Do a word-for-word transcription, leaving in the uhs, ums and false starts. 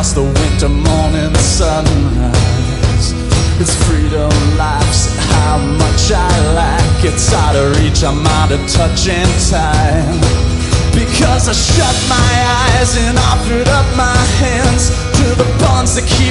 across the winter morning sunrise. It's freedom, life's how much I lack. It's out of reach, I'm out of touch in time. Because I shut my eyes and offered up my hands to the bonds that keep